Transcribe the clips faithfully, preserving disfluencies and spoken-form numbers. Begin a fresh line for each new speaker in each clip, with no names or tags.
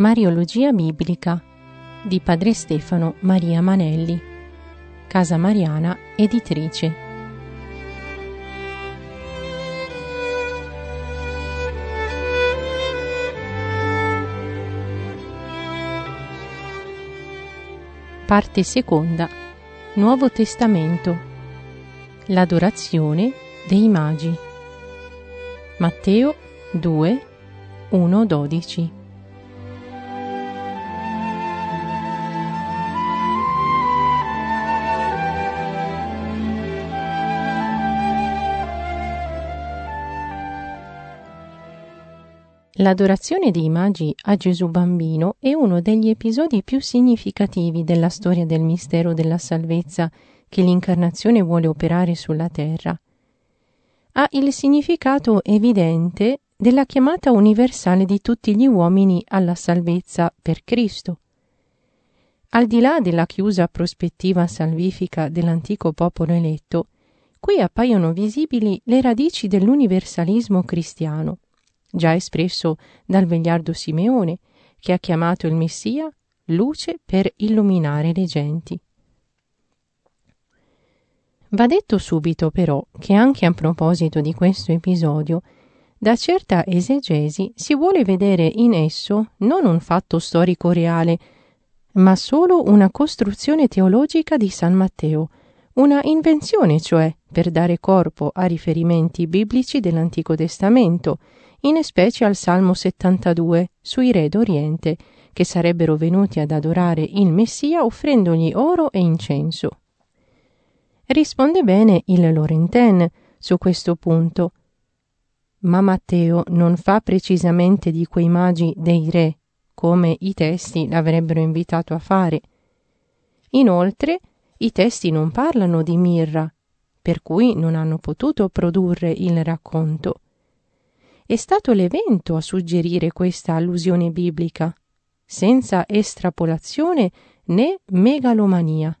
Mariologia biblica di Padre Stefano Maria Manelli, Casa Mariana Editrice. Parte seconda. Nuovo Testamento. L'adorazione dei magi. Matteo due, uno dodici. L'adorazione dei magi a Gesù bambino è uno degli episodi più significativi della storia del mistero della salvezza che l'incarnazione vuole operare sulla terra. Ha il significato evidente della chiamata universale di tutti gli uomini alla salvezza per Cristo. Al di là della chiusa prospettiva salvifica dell'antico popolo eletto, qui appaiono visibili le radici dell'universalismo cristiano, già espresso dal vegliardo Simeone, che ha chiamato il Messia luce per illuminare le genti. Va detto subito però che anche a proposito di questo episodio, da certa esegesi si vuole vedere in esso non un fatto storico reale, ma solo una costruzione teologica di San Matteo, una invenzione cioè per dare corpo a riferimenti biblici dell'Antico Testamento, in specie al Salmo settantadue sui re d'Oriente, che sarebbero venuti ad adorare il Messia offrendogli oro e incenso. Risponde bene il Laurentin su questo punto, ma Matteo non fa precisamente di quei magi dei re, come i testi l'avrebbero invitato a fare. Inoltre, i testi non parlano di mirra, per cui non hanno potuto produrre il racconto. È stato l'evento a suggerire questa allusione biblica, senza estrapolazione né megalomania.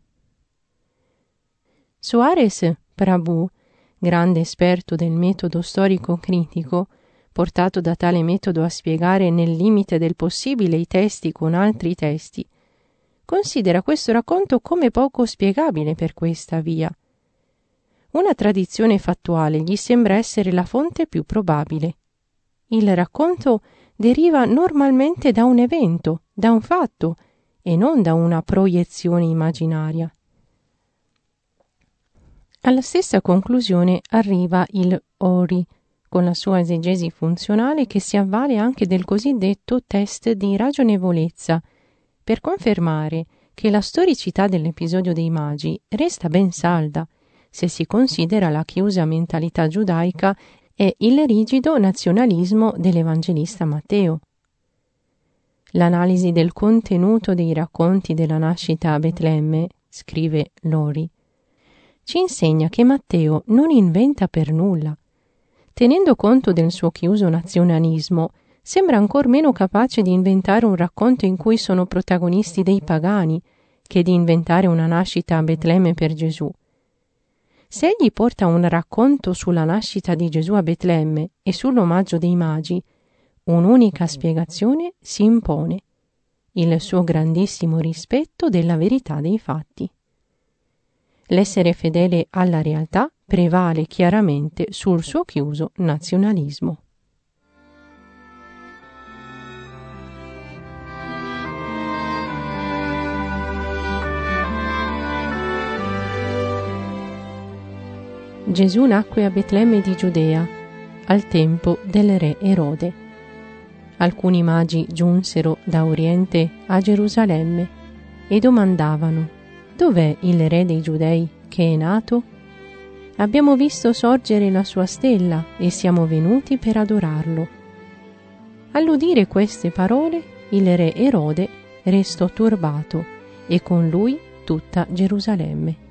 Soares Prabhu, grande esperto del metodo storico-critico, portato da tale metodo a spiegare nel limite del possibile i testi con altri testi, considera questo racconto come poco spiegabile per questa via. Una tradizione fattuale gli sembra essere la fonte più probabile. Il racconto deriva normalmente da un evento, da un fatto, e non da una proiezione immaginaria. Alla stessa conclusione arriva il Ori, con la sua esegesi funzionale che si avvale anche del cosiddetto test di ragionevolezza, per confermare che la storicità dell'episodio dei magi resta ben salda, se si considera la chiusa mentalità giudaica e il rigido nazionalismo dell'Evangelista Matteo. L'analisi del contenuto dei racconti della nascita a Betlemme, scrive Lori, ci insegna che Matteo non inventa per nulla. Tenendo conto del suo chiuso nazionalismo, sembra ancor meno capace di inventare un racconto in cui sono protagonisti dei pagani che di inventare una nascita a Betlemme per Gesù. Se egli porta un racconto sulla nascita di Gesù a Betlemme e sull'omaggio dei magi, un'unica spiegazione si impone: il suo grandissimo rispetto della verità dei fatti. L'essere fedele alla realtà prevale chiaramente sul suo chiuso nazionalismo. Gesù nacque a Betlemme di Giudea, al tempo del re Erode. Alcuni magi giunsero da Oriente a Gerusalemme e domandavano: «Dov'è il re dei Giudei che è nato? Abbiamo visto sorgere la sua stella e siamo venuti per adorarlo». All'udire queste parole, il re Erode restò turbato e con lui tutta Gerusalemme.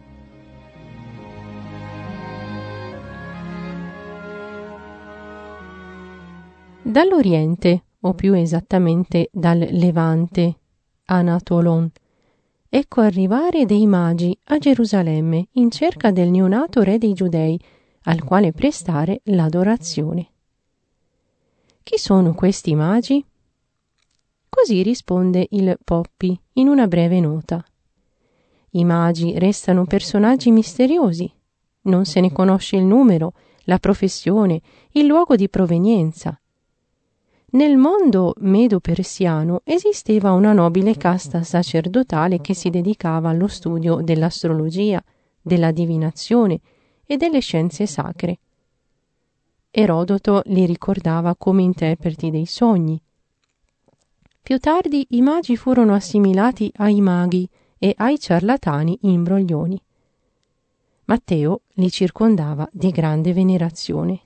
Dall'Oriente, o più esattamente dal Levante, Anatolon, ecco arrivare dei magi a Gerusalemme in cerca del neonato re dei Giudei, al quale prestare l'adorazione. Chi sono questi magi? così risponde il Poppi in una breve nota. I magi restano personaggi misteriosi. Non se ne conosce il numero, la professione, il luogo di provenienza. Nel mondo medo-persiano esisteva una nobile casta sacerdotale che si dedicava allo studio dell'astrologia, della divinazione e delle scienze sacre. Erodoto li ricordava come interpreti dei sogni. Più tardi i magi furono assimilati ai maghi e ai ciarlatani imbroglioni. Matteo li circondava di grande venerazione.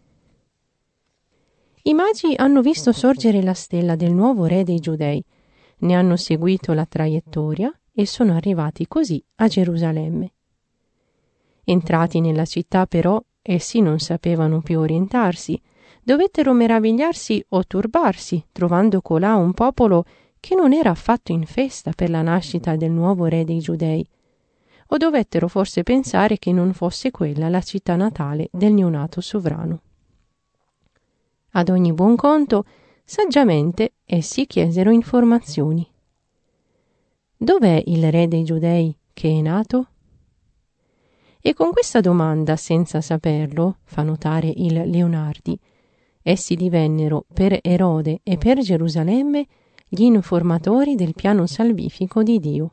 I magi hanno visto sorgere la stella del nuovo re dei Giudei, ne hanno seguito la traiettoria e sono arrivati così a Gerusalemme. Entrati nella città però, essi non sapevano più orientarsi, dovettero meravigliarsi o turbarsi, trovando colà un popolo che non era affatto in festa per la nascita del nuovo re dei Giudei, o dovettero forse pensare che non fosse quella la città natale del neonato sovrano. Ad ogni buon conto, saggiamente essi chiesero informazioni. Dov'è il re dei Giudei che è nato? E con questa domanda, senza saperlo, fa notare il Leonardi, essi divennero per Erode e per Gerusalemme gli informatori del piano salvifico di Dio.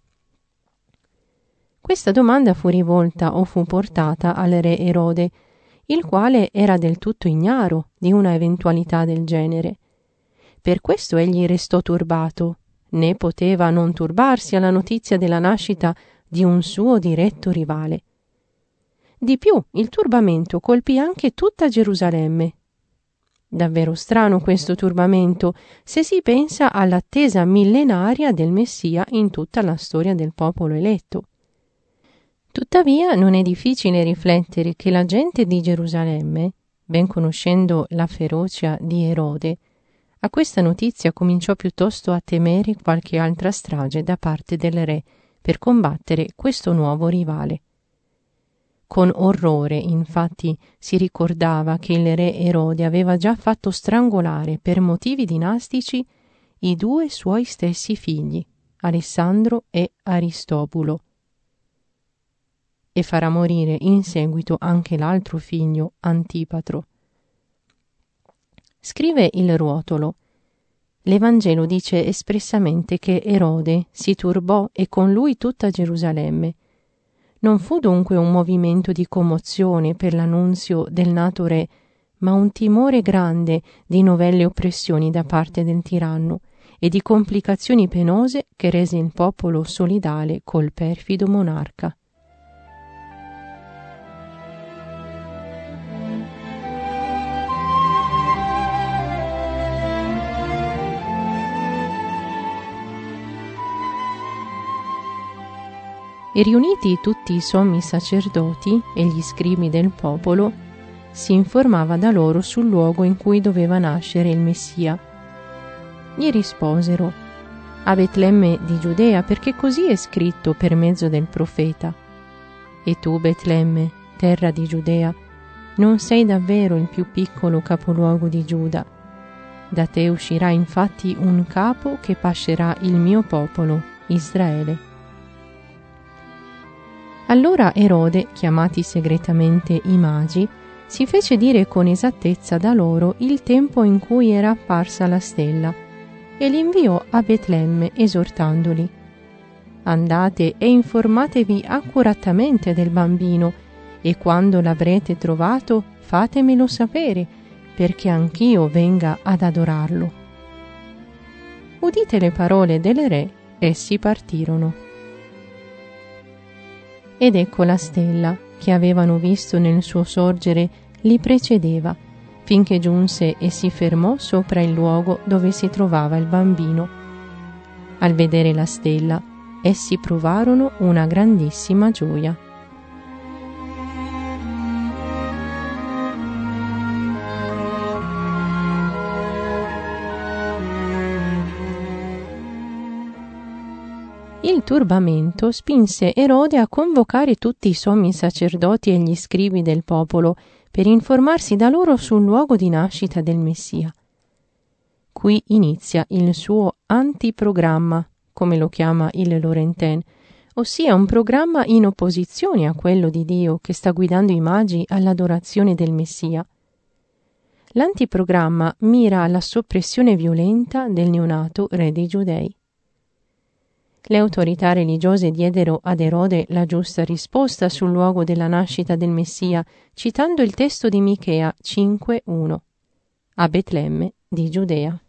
Questa domanda fu rivolta o fu portata al re Erode, il quale era del tutto ignaro di una eventualità del genere. Per questo egli restò turbato, né poteva non turbarsi alla notizia della nascita di un suo diretto rivale. Di più, il turbamento colpì anche tutta Gerusalemme. Davvero strano questo turbamento, se si pensa all'attesa millenaria del Messia in tutta la storia del popolo eletto. Tuttavia non è difficile riflettere che la gente di Gerusalemme, ben conoscendo la ferocia di Erode, a questa notizia cominciò piuttosto a temere qualche altra strage da parte del re per combattere questo nuovo rivale. Con orrore, infatti, si ricordava che il re Erode aveva già fatto strangolare per motivi dinastici i due suoi stessi figli, Alessandro e Aristobulo, e farà morire in seguito anche l'altro figlio, Antipatro. Scrive il Ruotolo: l'Evangelo dice espressamente che Erode si turbò e con lui tutta Gerusalemme. Non fu dunque un movimento di commozione per l'annunzio del nato re, ma un timore grande di novelle oppressioni da parte del tiranno e di complicazioni penose che rese il popolo solidale col perfido monarca. E riuniti tutti i sommi sacerdoti e gli scribi del popolo, si informava da loro sul luogo in cui doveva nascere il Messia. Gli risposero: a Betlemme di Giudea, perché così è scritto per mezzo del profeta. E tu, Betlemme, terra di Giudea, non sei davvero il più piccolo capoluogo di Giuda. Da te uscirà infatti un capo che pascerà il mio popolo, Israele. Allora Erode, chiamati segretamente i magi, si fece dire con esattezza da loro il tempo in cui era apparsa la stella e li inviò a Betlemme esortandoli: andate e informatevi accuratamente del bambino e quando l'avrete trovato fatemelo sapere, perché anch'io venga ad adorarlo. Udite le parole del re, essi partirono. Ed ecco la stella, che avevano visto nel suo sorgere, li precedeva, finché giunse e si fermò sopra il luogo dove si trovava il bambino. Al vedere la stella, essi provarono una grandissima gioia. Il turbamento spinse Erode a convocare tutti i sommi sacerdoti e gli scribi del popolo per informarsi da loro sul luogo di nascita del Messia. Qui inizia il suo antiprogramma, come lo chiama il Laurentin, ossia un programma in opposizione a quello di Dio che sta guidando i magi all'adorazione del Messia. L'antiprogramma mira alla soppressione violenta del neonato re dei Giudei. Le autorità religiose diedero ad Erode la giusta risposta sul luogo della nascita del Messia, citando il testo di Michea cinque uno, a Betlemme di Giudea.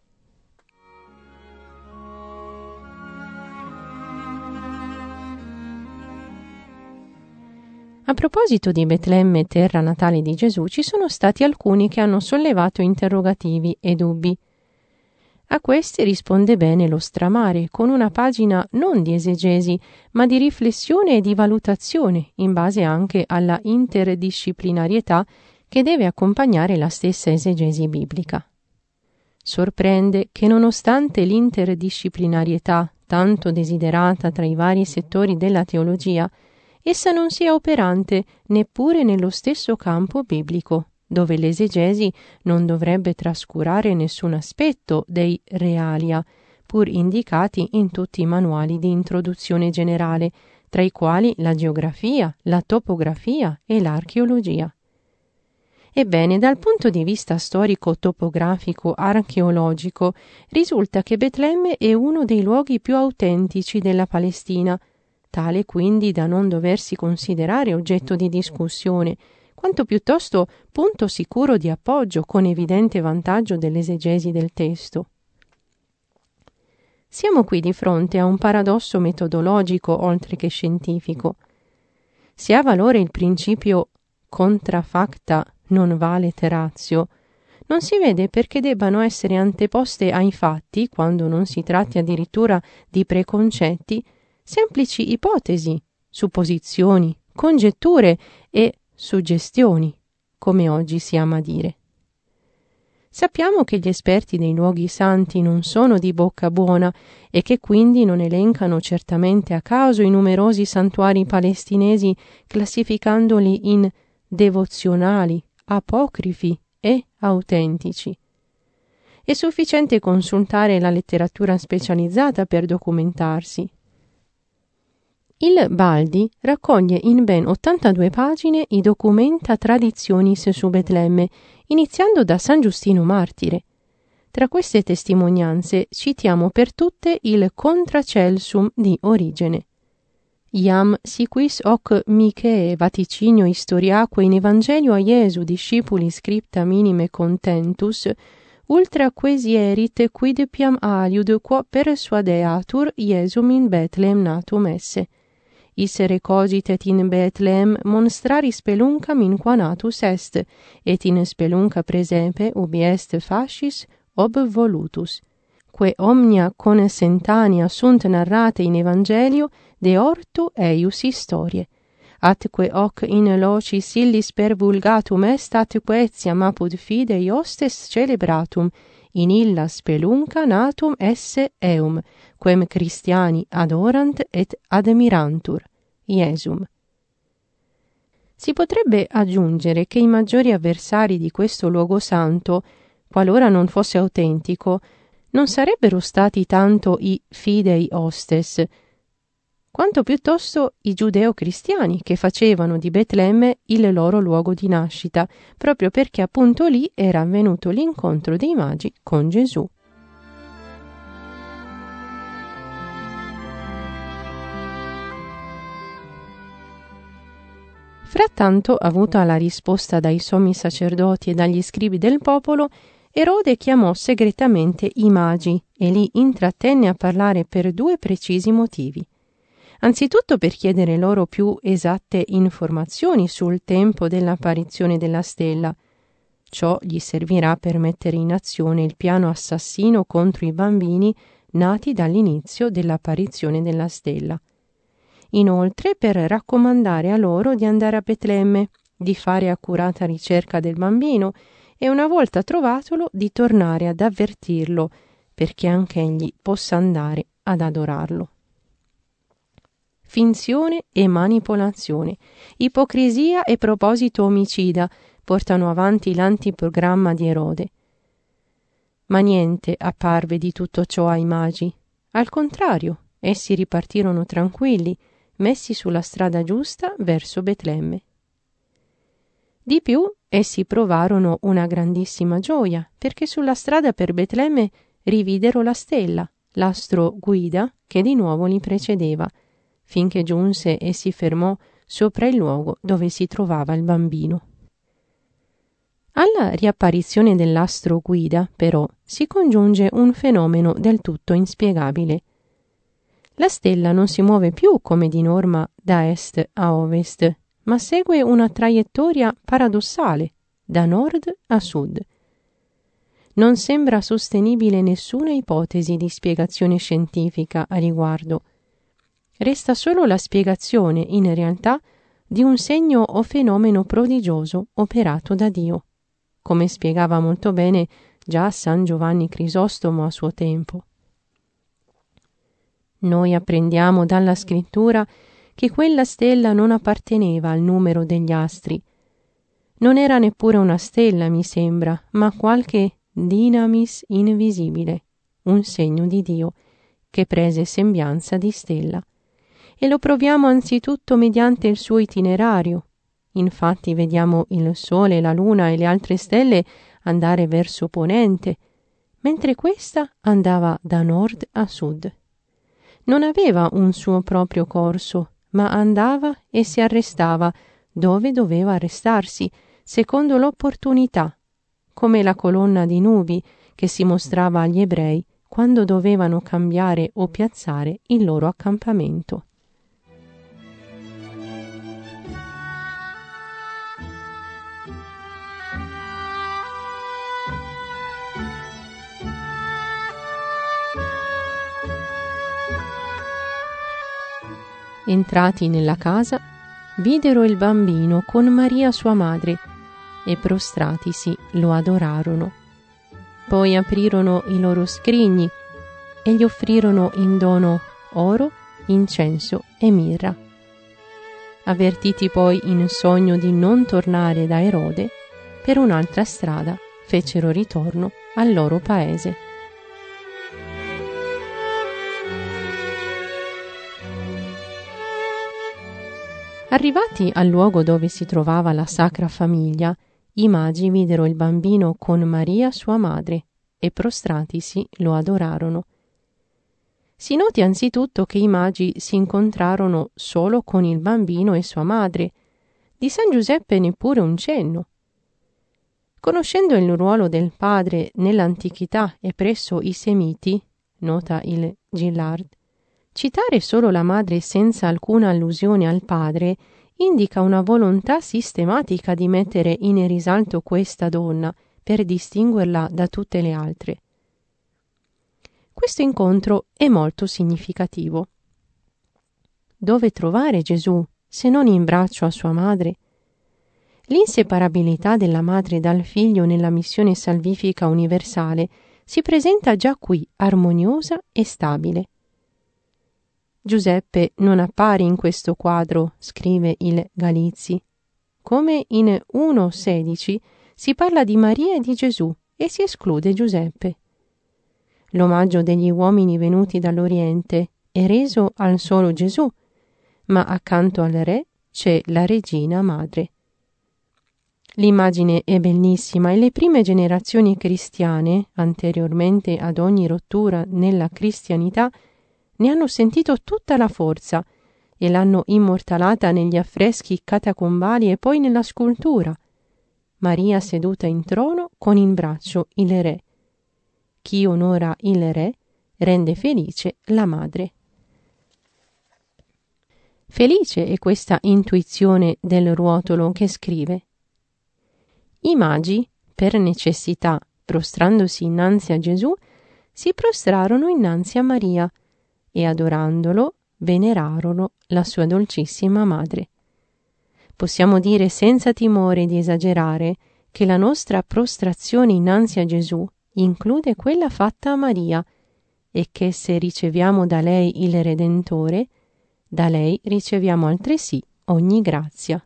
A proposito di Betlemme, terra natale di Gesù, ci sono stati alcuni che hanno sollevato interrogativi e dubbi. A questi risponde bene lo Stramare, con una pagina non di esegesi, ma di riflessione e di valutazione, in base anche alla interdisciplinarietà che deve accompagnare la stessa esegesi biblica. Sorprende che nonostante l'interdisciplinarietà tanto desiderata tra i vari settori della teologia, essa non sia operante neppure nello stesso campo biblico, dove l'esegesi non dovrebbe trascurare nessun aspetto dei realia, pur indicati in tutti i manuali di introduzione generale, tra i quali la geografia, la topografia e l'archeologia. Ebbene, dal punto di vista storico-topografico archeologico, risulta che Betlemme è uno dei luoghi più autentici della Palestina, tale quindi da non doversi considerare oggetto di discussione, quanto piuttosto punto sicuro di appoggio con evidente vantaggio dell'esegesi del testo. Siamo qui di fronte a un paradosso metodologico oltre che scientifico. Se ha valore il principio contra facta non vale teratio, non si vede perché debbano essere anteposte ai fatti, quando non si tratti addirittura di preconcetti, semplici ipotesi, supposizioni, congetture e suggestioni, come oggi si ama dire. Sappiamo che gli esperti dei luoghi santi non sono di bocca buona e che quindi non elencano certamente a caso i numerosi santuari palestinesi classificandoli in devozionali, apocrifi e autentici. È sufficiente consultare la letteratura specializzata per documentarsi. Il Baldi raccoglie in ben ottantadue pagine i documenta traditionis su Betlemme, iniziando da San Giustino Martire. Tra queste testimonianze citiamo per tutte il Contra Celsum di Origene. Iam siquis hoc Michee vaticinio historiaque in Evangelio a Iesu discipuli scripta minime contentus, ultra quesierit quid piam aliud quo persuadeatur Iesum in Betlehem natum esse. Issere cogitet in Betlehem monstrari speluncam in qua natus est, et in spelunca presepe ubi est fascis ob volutus. Que omnia consentania sunt narrate in Evangelio de ortu eius historie. Atque hoc in locis illis per vulgatum est atque etiam apud fidei hostes celebratum, in illa spelunca natum esse eum, quem Christiani adorant et admirantur, Iesum. Si potrebbe aggiungere che i maggiori avversari di questo luogo santo, qualora non fosse autentico, non sarebbero stati tanto i fidei hostes, quanto piuttosto i giudeo-cristiani che facevano di Betlemme il loro luogo di nascita, proprio perché appunto lì era avvenuto l'incontro dei magi con Gesù. Frattanto, avuta la risposta dai sommi sacerdoti e dagli scribi del popolo, Erode chiamò segretamente i magi e li intrattenne a parlare per due precisi motivi. Anzitutto per chiedere loro più esatte informazioni sul tempo dell'apparizione della stella. Ciò gli servirà per mettere in azione il piano assassino contro i bambini nati dall'inizio dell'apparizione della stella. Inoltre per raccomandare a loro di andare a Betlemme, di fare accurata ricerca del bambino e una volta trovatolo di tornare ad avvertirlo perché anch'egli possa andare ad adorarlo. Finzione e manipolazione, ipocrisia e proposito omicida portano avanti l'antiprogramma di Erode. Ma niente apparve di tutto ciò ai magi. Al contrario, essi ripartirono tranquilli, messi sulla strada giusta verso Betlemme. Di più, essi provarono una grandissima gioia, perché sulla strada per Betlemme rividero la stella, l'astro guida che di nuovo li precedeva, finché giunse e si fermò sopra il luogo dove si trovava il bambino. Alla riapparizione dell'astro guida, però, si congiunge un fenomeno del tutto inspiegabile. La stella non si muove più come di norma da est a ovest, ma segue una traiettoria paradossale, da nord a sud. Non sembra sostenibile nessuna ipotesi di spiegazione scientifica a riguardo. Resta solo la spiegazione, in realtà, di un segno o fenomeno prodigioso operato da Dio, come spiegava molto bene già San Giovanni Crisostomo a suo tempo. Noi apprendiamo dalla scrittura che quella stella non apparteneva al numero degli astri. Non era neppure una stella, mi sembra, ma qualche dinamis invisibile, un segno di Dio, che prese sembianza di stella. E lo proviamo anzitutto mediante il suo itinerario. Infatti vediamo il Sole, la Luna e le altre stelle andare verso ponente, mentre questa andava da nord a sud. Non aveva un suo proprio corso, ma andava e si arrestava dove doveva arrestarsi, secondo l'opportunità, come la colonna di nubi che si mostrava agli ebrei quando dovevano cambiare o piazzare il loro accampamento. Entrati nella casa, videro il bambino con Maria sua madre e prostratisi lo adorarono. Poi aprirono i loro scrigni e gli offrirono in dono oro, incenso e mirra. Avvertiti poi in sogno di non tornare da Erode, per un'altra strada fecero ritorno al loro paese. Arrivati al luogo dove si trovava la Sacra Famiglia, i magi videro il bambino con Maria sua madre e prostratisi lo adorarono. Si noti anzitutto che i magi si incontrarono solo con il bambino e sua madre, di San Giuseppe neppure un cenno. Conoscendo il ruolo del padre nell'antichità e presso i Semiti, nota il Gillard, citare solo la madre senza alcuna allusione al padre indica una volontà sistematica di mettere in risalto questa donna per distinguerla da tutte le altre. Questo incontro è molto significativo. Dove trovare Gesù se non in braccio a sua madre? L'inseparabilità della madre dal figlio nella missione salvifica universale si presenta già qui armoniosa e stabile. Giuseppe non appare in questo quadro, scrive il Galizzi. Come in uno sedici si parla di Maria e di Gesù e si esclude Giuseppe. L'omaggio degli uomini venuti dall'Oriente è reso al solo Gesù, ma accanto al re c'è la regina madre. L'immagine è bellissima e le prime generazioni cristiane, anteriormente ad ogni rottura nella cristianità, ne hanno sentito tutta la forza e l'hanno immortalata negli affreschi catacombali e poi nella scultura. Maria seduta in trono con in braccio il re. Chi onora il re rende felice la madre. Felice è questa intuizione del ruotolo che scrive: i magi, per necessità, prostrandosi innanzi a Gesù, si prostrarono innanzi a Maria e adorandolo venerarono la sua dolcissima madre. Possiamo dire senza timore di esagerare che la nostra prostrazione innanzi a Gesù include quella fatta a Maria e che se riceviamo da lei il Redentore, da lei riceviamo altresì ogni grazia.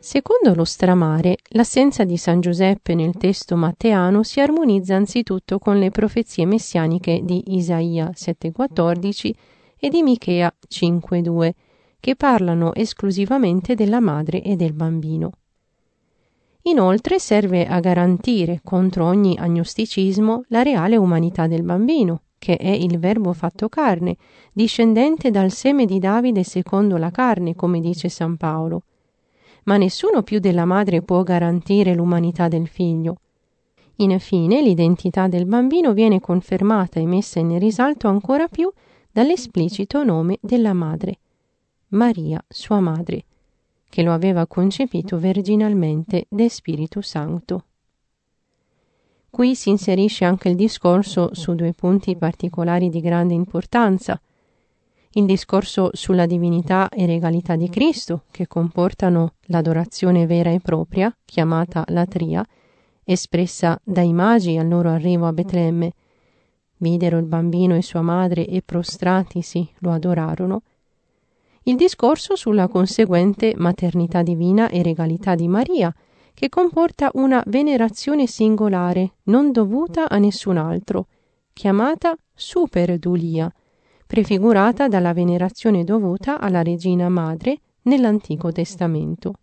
Secondo lo Stramare, l'assenza di San Giuseppe nel testo matteano si armonizza anzitutto con le profezie messianiche di Isaia sette quattordici e di Michea cinque due, che parlano esclusivamente della madre e del bambino. Inoltre serve a garantire contro ogni agnosticismo la reale umanità del bambino, che è il Verbo fatto carne, discendente dal seme di Davide secondo la carne, come dice San Paolo. Ma nessuno più della madre può garantire l'umanità del figlio. Infine, l'identità del bambino viene confermata e messa in risalto ancora più dall'esplicito nome della madre, Maria, sua madre, che lo aveva concepito virginalmente de Spiritu Sancto. Qui si inserisce anche il discorso su due punti particolari di grande importanza. Il discorso sulla divinità e regalità di Cristo, che comportano l'adorazione vera e propria, chiamata latria, espressa dai magi al loro arrivo a Betlemme. Videro il bambino e sua madre e prostratisi lo adorarono. Il discorso sulla conseguente maternità divina e regalità di Maria, che comporta una venerazione singolare, non dovuta a nessun altro, chiamata superdulia, prefigurata dalla venerazione dovuta alla Regina Madre nell'Antico Testamento.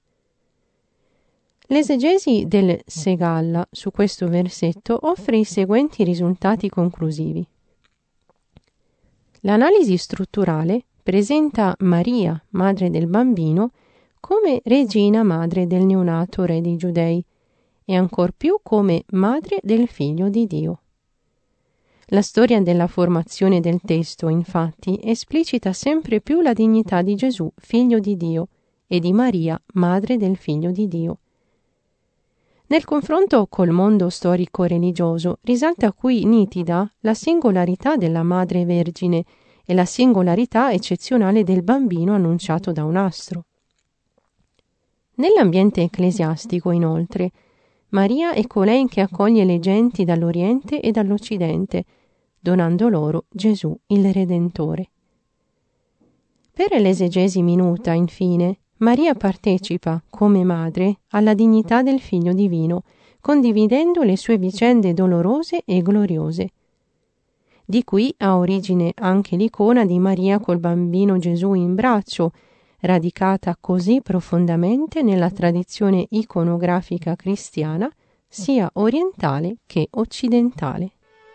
L'esegesi del Segalla su questo versetto offre i seguenti risultati conclusivi. L'analisi strutturale presenta Maria, madre del bambino, come regina madre del neonato re dei Giudei e ancor più come madre del figlio di Dio. La storia della formazione del testo, infatti, esplicita sempre più la dignità di Gesù, figlio di Dio, e di Maria, madre del figlio di Dio. Nel confronto col mondo storico-religioso risalta qui nitida la singolarità della Madre Vergine e la singolarità eccezionale del bambino annunciato da un astro. Nell'ambiente ecclesiastico, inoltre, Maria è colei che accoglie le genti dall'Oriente e dall'Occidente, donando loro Gesù il Redentore. Per l'esegesi minuta, infine, Maria partecipa, come madre, alla dignità del Figlio Divino, condividendo le sue vicende dolorose e gloriose. Di qui ha origine anche l'icona di Maria col bambino Gesù in braccio, radicata così profondamente nella tradizione iconografica cristiana, sia orientale che occidentale.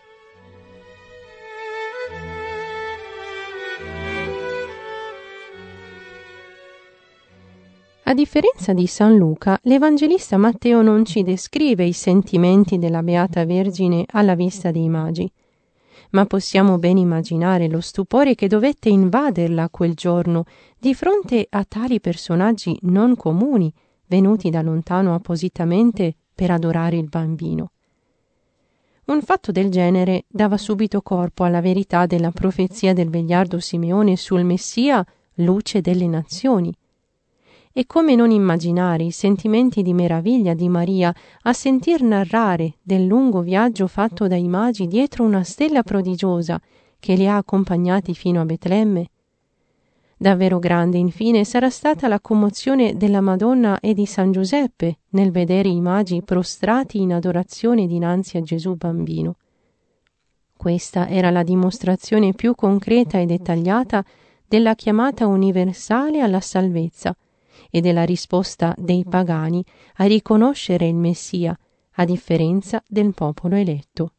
A differenza di San Luca, l'Evangelista Matteo non ci descrive i sentimenti della Beata Vergine alla vista dei magi, ma possiamo ben immaginare lo stupore che dovette invaderla quel giorno di fronte a tali personaggi non comuni, venuti da lontano appositamente per adorare il bambino. Un fatto del genere dava subito corpo alla verità della profezia del vegliardo Simeone sul Messia, luce delle nazioni. E come non immaginare i sentimenti di meraviglia di Maria a sentir narrare del lungo viaggio fatto dai magi dietro una stella prodigiosa che li ha accompagnati fino a Betlemme? Davvero grande, infine, sarà stata la commozione della Madonna e di San Giuseppe nel vedere i magi prostrati in adorazione dinanzi a Gesù bambino. Questa era la dimostrazione più concreta e dettagliata della chiamata universale alla salvezza e della risposta dei pagani a riconoscere il Messia, a differenza del popolo eletto.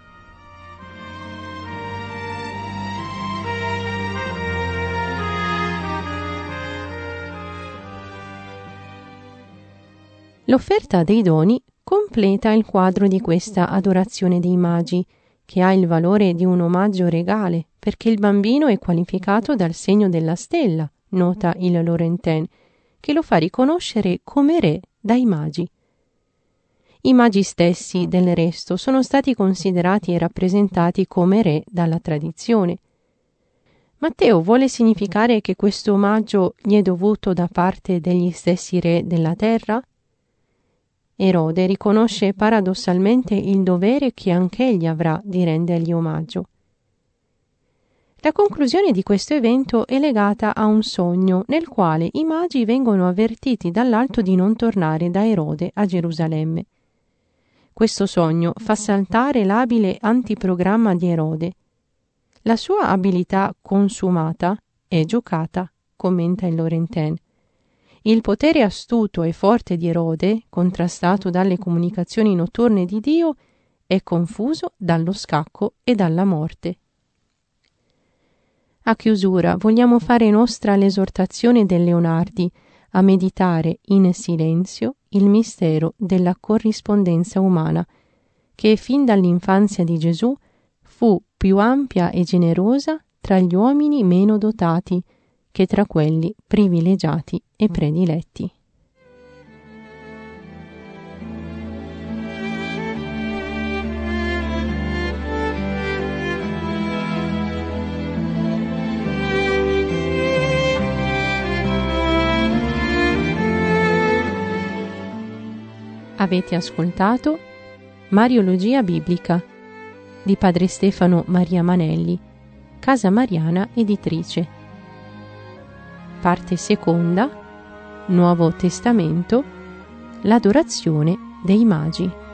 L'offerta dei doni completa il quadro di questa adorazione dei magi, che ha il valore di un omaggio regale, perché il bambino è qualificato dal segno della stella, nota il Laurentin, che lo fa riconoscere come re dai magi. I magi stessi, del resto, sono stati considerati e rappresentati come re dalla tradizione. Matteo vuole significare che questo omaggio gli è dovuto da parte degli stessi re della terra? Erode riconosce paradossalmente il dovere che anch'egli avrà di rendergli omaggio. La conclusione di questo evento è legata a un sogno nel quale i magi vengono avvertiti dall'alto di non tornare da Erode a Gerusalemme. Questo sogno fa saltare l'abile antiprogramma di Erode. La sua abilità consumata è giocata, commenta il Laurentin. Il potere astuto e forte di Erode, contrastato dalle comunicazioni notturne di Dio, è confuso dallo scacco e dalla morte. A chiusura vogliamo fare nostra l'esortazione del Leonardi a meditare in silenzio il mistero della corrispondenza umana, che fin dall'infanzia di Gesù fu più ampia e generosa tra gli uomini meno dotati che tra quelli privilegiati e prediletti. Avete ascoltato Mariologia Biblica di Padre Stefano Maria Manelli, Casa Mariana Editrice. Parte seconda, Nuovo Testamento, l'adorazione dei magi.